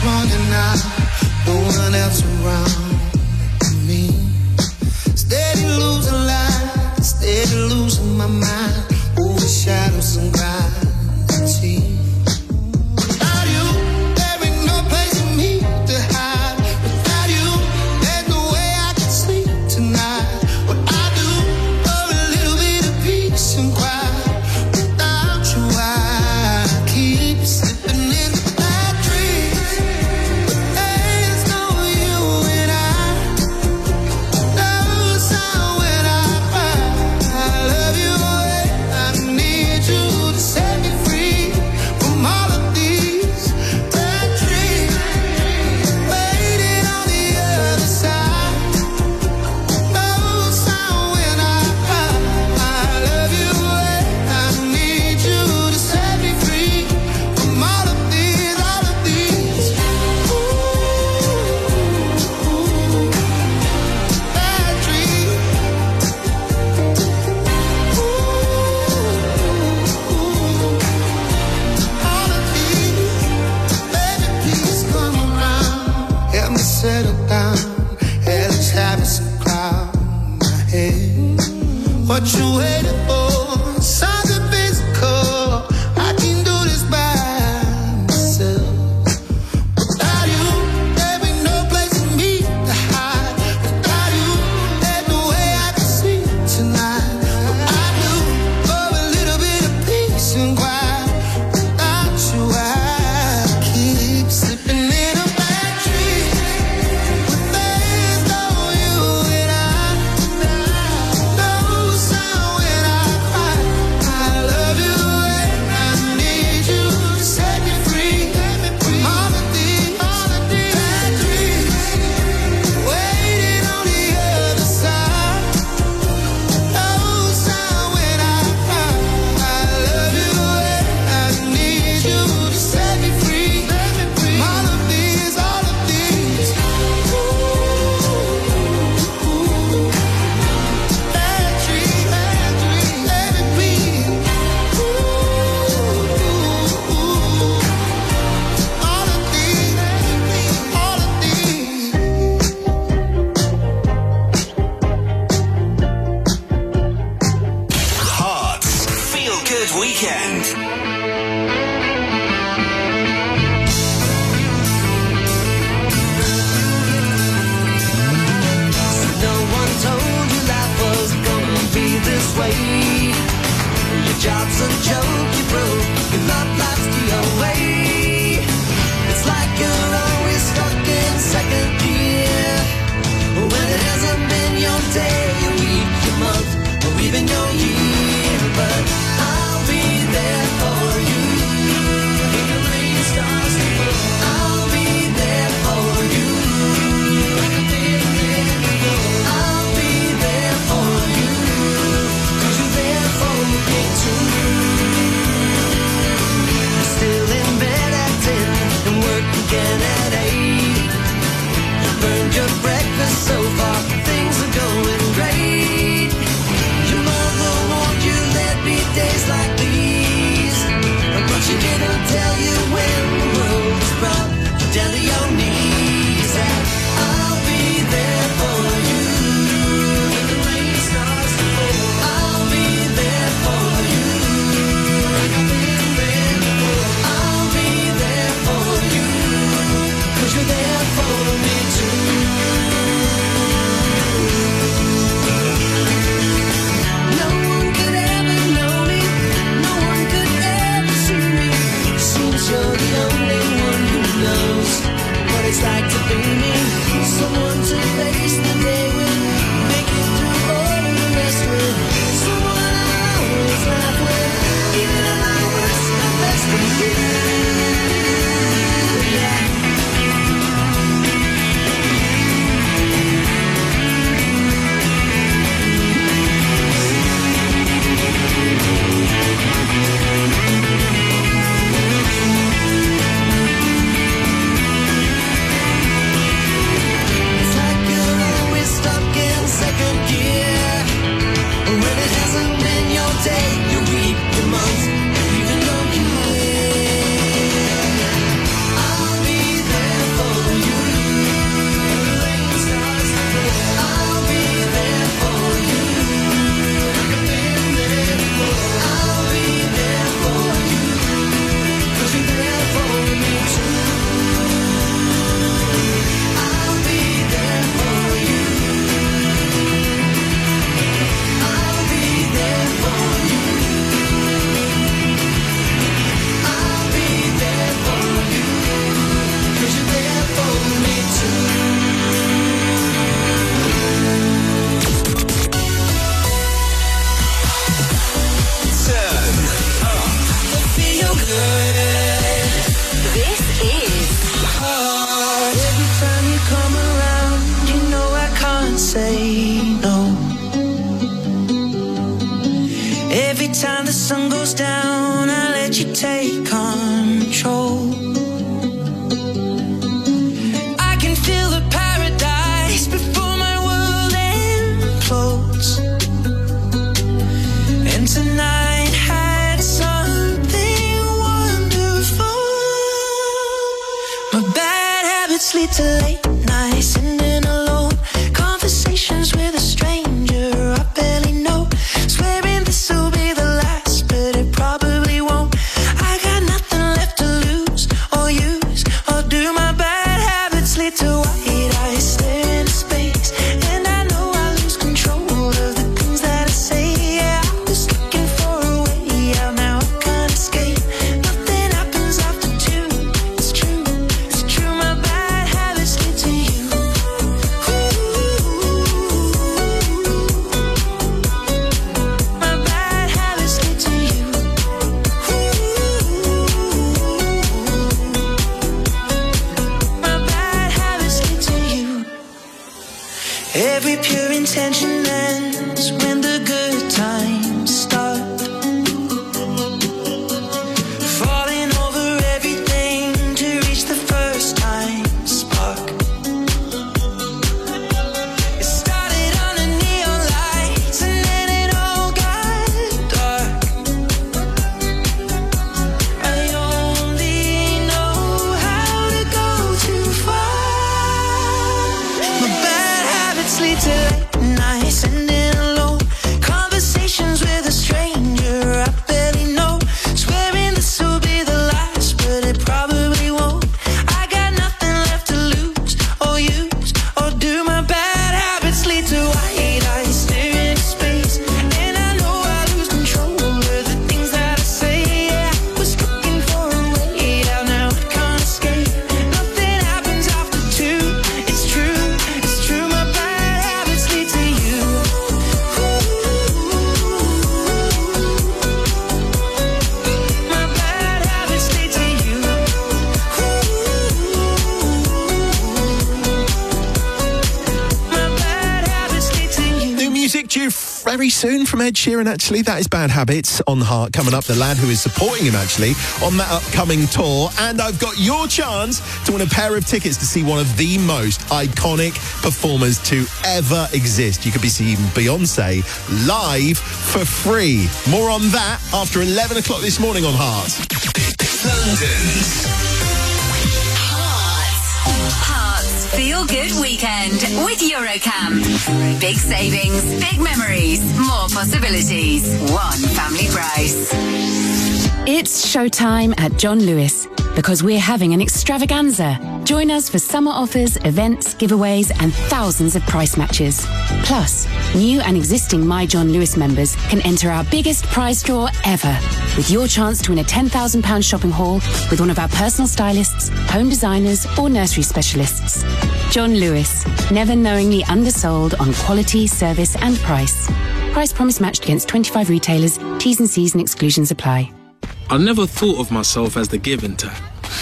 S1: running out, no one else around me. Steady losing life, steady losing my mind, over shadows and gravity. Without you, there ain't no place for me to hide. Without you, there's no way I can sleep tonight. What I do for a little bit of peace and quiet. Without you, I keep slipping in bad dreams. But there's no you and I. No sound when I cry. I love you, I need you to set me free from all of these bad dreams. Waiting on the other side. No sound when I cry. I love you, I need you to set me free from all of these, all of these. Ooh, bad dreams. All of these, baby, please come around. Help me settle down. Hell is having some cloud in my head. What you waiting for? Something physical. I can do this by myself. Without you, there ain't no place for me to hide. Without you, there's no way I can sleep tonight. But I do for a little bit of peace and quiet. Without you, I keep slipping in a bad dream. But there's no you and I. No sound when I cry. I love you and I need you to set me free from all of these, all of these bad dreams. Waiting on the other side. No sound when I cry. I love you and I need you to set me free from all of these, all of these. Ooh, bad dreams, bad dreams, let it be. Ooh, all of these, all of these.
S2: Hearts Feel Good Weekend.
S23: No one told you life was gonna be this way. Your job's a joke, you broke, your love life's the away. It's like you're always stuck in second gear, when it hasn't been your day, your week, your month, or even your year. But I'll be there for you when the rain starts to fall. I'll be there for you like I've been there before. I'll be there for you 'cause you're there for me too. You're still in bed at ten and work again at eight. Burned your breakfast so far, things are going great. Your mother warned you there'd be days like these, but she didn't tell you when the world was brought you down to your knees. And I'll be there for you when the rain starts to fall. I'll be there for you like I've been there before. I'll be there for you 'cause you're there for me too. heart. Every time you come around, you know I can't say no. Every time the sun goes down, I let you take control. I can feel the paradise before my world implodes. And tonight had something wonderful. My bad habits lead to late nights, sitting alone, conversations with a stranger I barely know, swearing this will be the last, but it probably won't. I got nothing left to lose or use or do. My bad habits lead to white eyes staring into space, and I know I lose control of the things that I say. Yeah, I was looking for a way out, now I can't escape. Nothing happens after two. It's true, it's true. My bad habits lead to you. My bad habits lead to you. My bad habits lead to you. Every pure intention ends when the good times start. Falling over everything to reach the first time spark. It started under neon lights and then it all got dark. I only know how to go too far. My bad habits lead to late nights, sitting alone, conversations with a stranger I barely know, swearing this will be the last, but it probably won't. I got nothing left to lose or use or do. My bad habits lead to white eyes staring into space, and I know I lose control of the things that I say. Yeah, I was looking for a way out, now I can't escape. Nothing happens after two. It's true, it's true. My bad habits lead to you. My bad habits lead to you. My bad habits lead to you.
S6: New music due very soon from Ed Sheeran, actually. That is Bad Habits on Heart. Coming up, the lad who is supporting him, actually, on that upcoming tour. And I've got your chance to win a pair of tickets to see one of the most iconic performers to ever exist. You could be seeing Beyonce live for free. More on that after eleven o'clock this morning on Heart.
S2: London's
S9: Hearts Feel Good Weekend with Eurocam. Big savings, big memories, more possibilities. One family price.
S17: It's showtime at John Lewis because we're having an extravaganza. Join us for summer offers, events, giveaways, and thousands of price matches. Plus, new and existing My John Lewis members can enter our biggest prize draw ever, with your chance to win a ten thousand pounds shopping haul with one of our personal stylists, home designers, or nursery specialists. John Lewis, never knowingly undersold on quality, service, and price. Price promise matched against twenty-five retailers. T's and C's and exclusions apply.
S19: I never thought of myself as the giving type.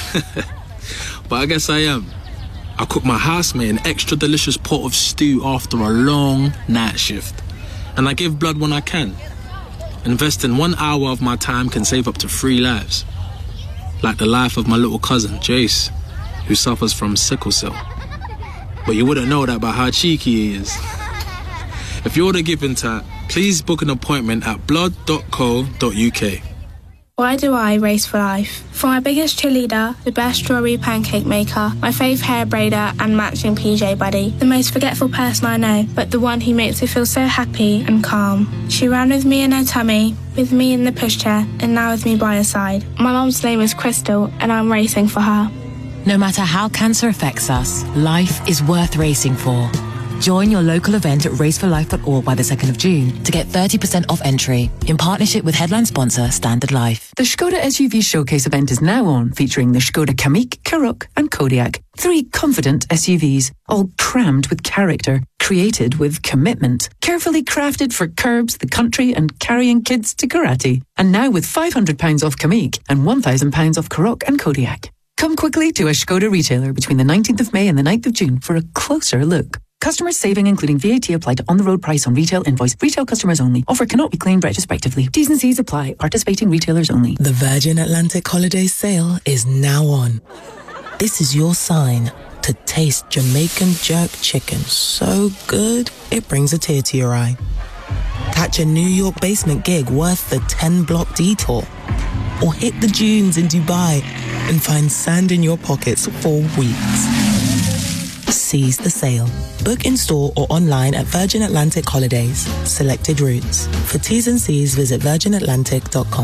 S19: But I guess I am. I cook my housemate an extra delicious pot of stew after a long night shift. And I give blood when I can. Investing one hour of my time can save up to three lives. Like the life of my little cousin, Jace, who suffers from sickle cell. But you wouldn't know that by how cheeky he is. If you're the giving type, please book an appointment at blood dot co dot uk.
S20: Why do I race for life? For my biggest cheerleader, the best strawberry pancake maker, my fave hair braider and matching P J buddy, the most forgetful person I know, but the one who makes me feel so happy and calm. She ran with me in her tummy, with me in the pushchair, and now with me by her side. My mum's name is Crystal, and I'm racing for her.
S22: No matter how cancer affects us, life is worth racing for. Join your local event at race for life dot org by the second of June to get thirty percent off entry in partnership with headline sponsor Standard Life.
S24: The Skoda S U V Showcase event is now on, featuring the Skoda Kamiq, Karoq and Kodiaq. Three confident S U Vs, all crammed with character, created with commitment, carefully crafted for curbs, the country and carrying kids to karate. And now with five hundred pounds off Kamiq and one thousand pounds off Karoq and Kodiaq. Come quickly to a Skoda retailer between the nineteenth of May and the ninth of June for a closer look. Customers saving including V A T applied to on-the-road price on retail invoice. Retail customers only. Offer cannot be claimed retrospectively. T's and C's apply. Participating retailers only.
S3: The Virgin Atlantic Holidays sale is now on. This is your sign to taste Jamaican jerk chicken so good it brings a tear to your eye. Catch a New York basement gig worth the ten-block detour. Or hit the dunes in Dubai and find sand in your pockets for weeks. Seize the sale. Book in store or online at Virgin Atlantic Holidays. Selected routes. For T's and C's, visit virgin atlantic dot com.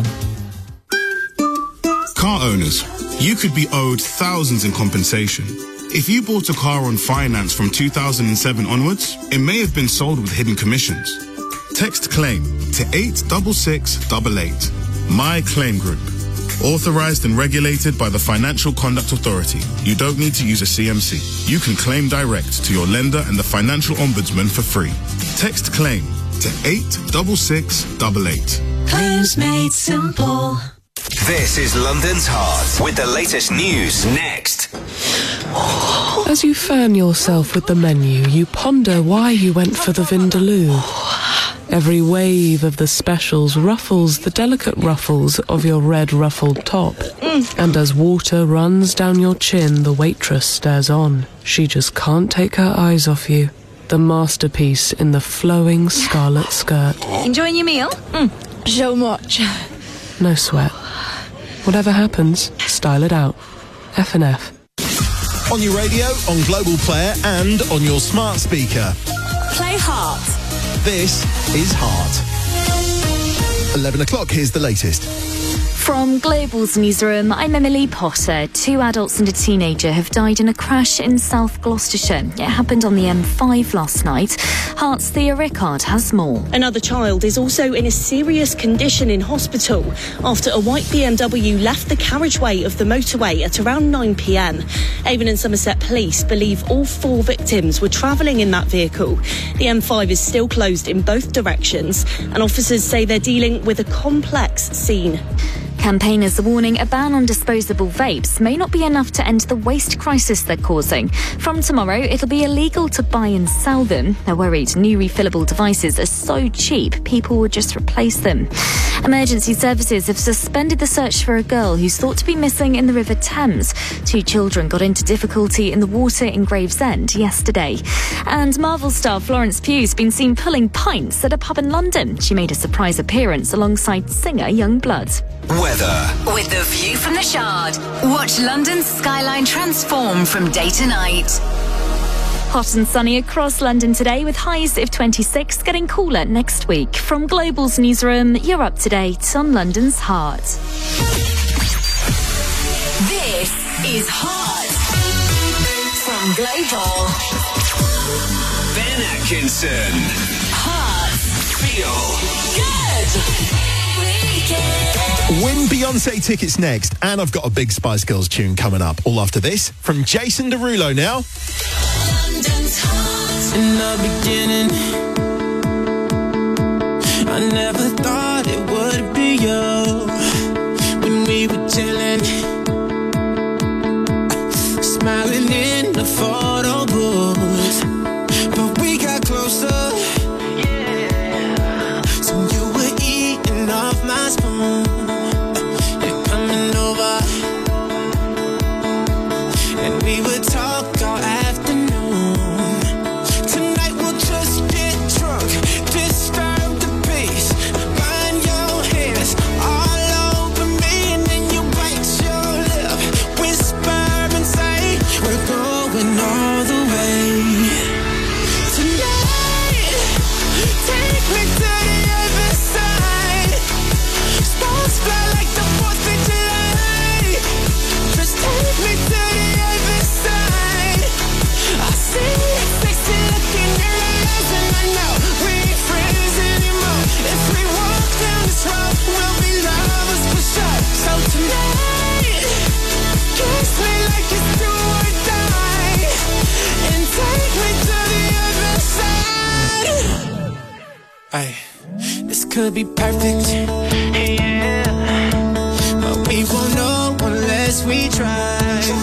S4: Car owners, you could be owed thousands in compensation. If you bought a car on finance from two thousand seven onwards, it may have been sold with hidden commissions. Text claim to eight six six eight eight. My Claim Group. Authorized and regulated by the Financial Conduct Authority. You don't need to use a C M C. You can claim direct to your lender and the Financial Ombudsman for free. Text claim to eight six six eight eight.
S9: Claims made simple.
S2: This is London's Heart with the latest news next.
S13: As you fan yourself with the menu, you ponder why you went for the Vindaloo. Every wave of the specials ruffles the delicate ruffles of your red ruffled top. Mm. And as water runs down your chin, the waitress stares on. She just can't take her eyes off you. The masterpiece in the flowing scarlet skirt.
S16: Enjoying your meal? Mm. So much.
S13: No sweat. Whatever happens, style it out. F and F.
S6: On your radio, on Global Player, and on your smart speaker.
S16: Play Heart.
S6: This is Heart. eleven o'clock, here's the latest.
S25: From Global's newsroom, I'm Emily Potter. Two adults and a teenager have died in a crash in South Gloucestershire. It happened on the M five last night. Heart's Thea Rickard has more.
S26: Another child is also in a serious condition in hospital after a white B M W left the carriageway of the motorway at around nine p.m. Avon and Somerset Police believe all four victims were travelling in that vehicle. The M five is still closed in both directions, and officers say they're dealing with a complex scene.
S25: Campaigners are warning a ban on disposable vapes may not be enough to end the waste crisis they're causing. From tomorrow, it'll be illegal to buy and sell them. They're worried new refillable devices are so cheap, people will just replace them. Emergency services have suspended the search for a girl who's thought to be missing in the River Thames. Two children got into difficulty in the water in Gravesend yesterday. And Marvel star Florence Pugh's been seen pulling pints at a pub in London. She made a surprise appearance alongside singer Youngblood.
S2: Weather.
S9: With the view from the Shard, watch London's skyline transform from day to night.
S25: Hot and sunny across London today with highs of twenty-six, getting cooler next week. From Global's newsroom, you're up to date on London's Heart.
S9: This is Hot from Global.
S2: Ben Atkinson.
S9: Hot.
S2: Feel
S9: good.
S6: Win Beyonce tickets next, and I've got a big Spice Girls tune coming up. All after this, from Jason Derulo now.
S27: In the beginning, I never thought it would be you. When we were chilling, smiling in the photo booth, but we got closer. So you were eating off my spoon. You're coming over, and we would talk all afternoon. Tonight we'll just get drunk, disturb the peace, burn your hands all over me, and then you bite your lip, whisper and say we're going all the way. Tonight, take me to the other side. Sparks fly like the fourth of July. Just take me to the other side. I see that sexy look in your eyes, and I know we ain't friends anymore. If we walk down this road, we'll be lovers for sure. So tonight, kiss me like it's do or die, and take me to the other side. Ay, this could be perfect, yeah, but we won't know unless we try.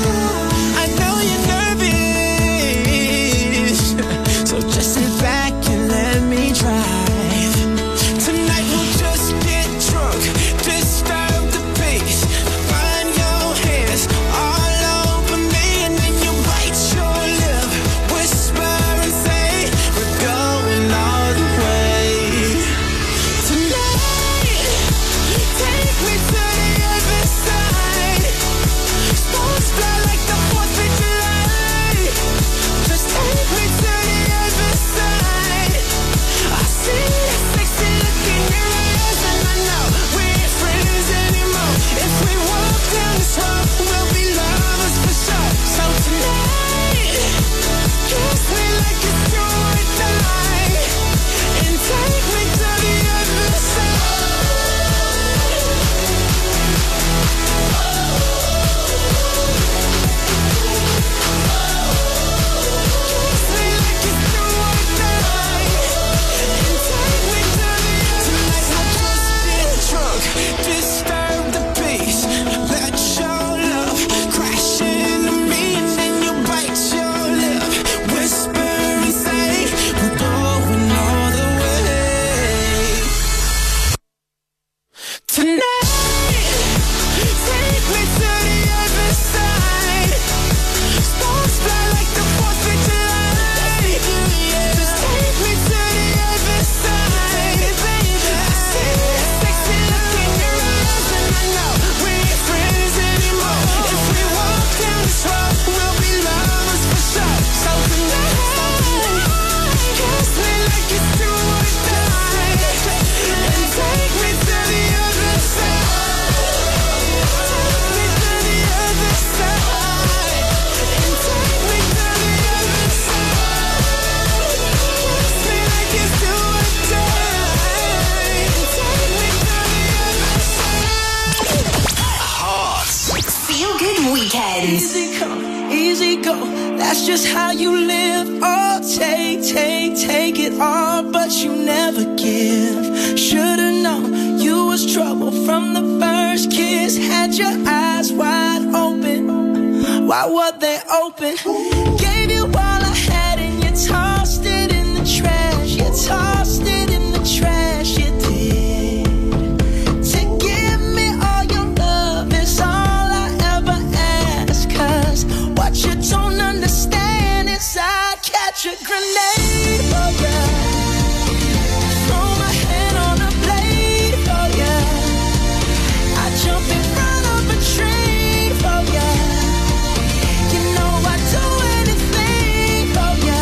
S27: That's just how you live. Oh, take, take, take it all, but you never give. Should've known you was trouble from the first kiss. Had your eyes wide open. Why were they open? Gave you all I had and you tossed it in the trash. You tossed it in the trash, you did. To give me all your love is all I ever ask. Cause what you don't understand is I'd catch a grenade for ya. Throw my hand on a blade for ya. I'd jump in front of a train for ya. You know I'd do anything for ya.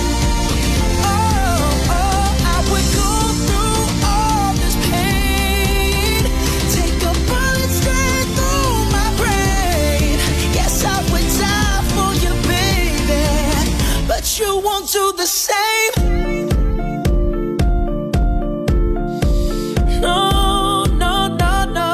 S27: Oh, oh, I would go through all this pain. Take a bullet straight through my brain. Yes, I would die for you, baby, but you won't do the same. No, no, no, no.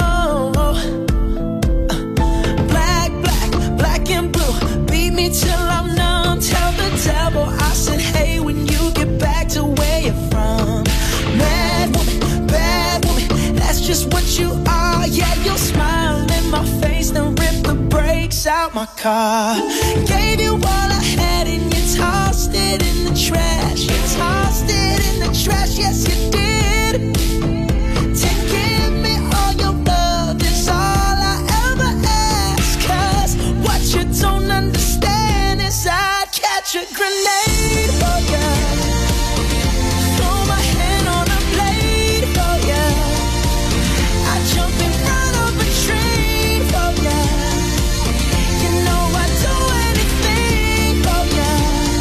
S27: Black, black, black and blue. Beat me till I'm numb. Tell the devil I said, hey, when you get back to where you're from. Mad woman, bad woman, that's just what you are. Yeah, you'll smile in my face, then rip the brakes out my car. Gave you all I had and you tossed it in the trash. You tossed it in the trash, yes you did. To give me all your love is all I ever ask. Cause what you don't understand is I'd catch a grenade for ya. Throw my hand on a blade for ya. I'd jump in front of a train for ya. You know I'd do anything for ya.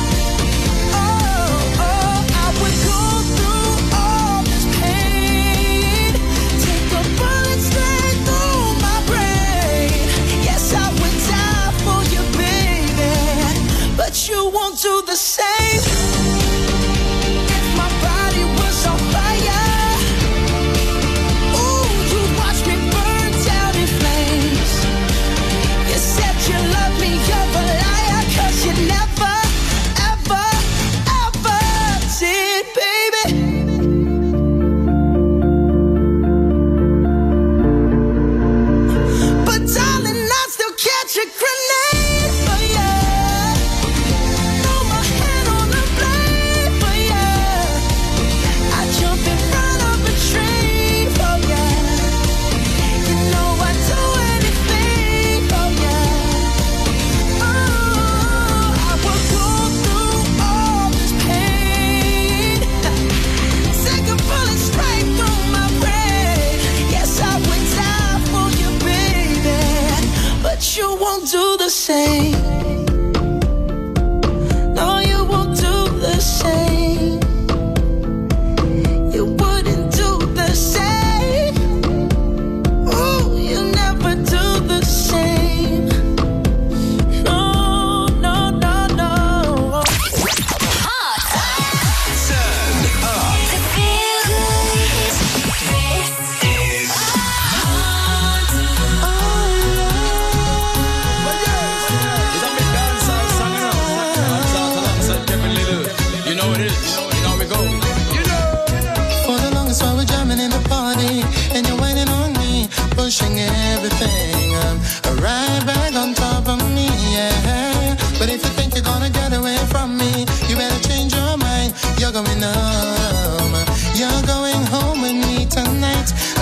S27: Oh, oh, I would go through all this pain. Take a bullet straight through my brain. Yes, I would die for you, baby, but you won't do the same. If my body was on fire, ooh, you watch me burn down in flames. You said you love me, you're a liar, cause you never, ever, ever did, baby. But darling, I still catch a grenade for ya. Throw my hand on a blade for ya. I jump in front of a train for ya. You know I'd do anything for ya. Oh, I would go through all this pain. Take a bullet straight through my brain. Yes, I would die for you, baby, but you won't do the same. No, you won't do the same. You wouldn't do the same. Ooh, you never do the same. No, no, no, no.
S2: Turn up.
S19: You know it is. You know we go. You know.
S1: For the longest while we're jamming in the party, and you're whining on me, pushing everything um, right back on top of me, yeah. But if you think you're gonna get away from me, you better change your mind. You're going home, you're going home with me tonight.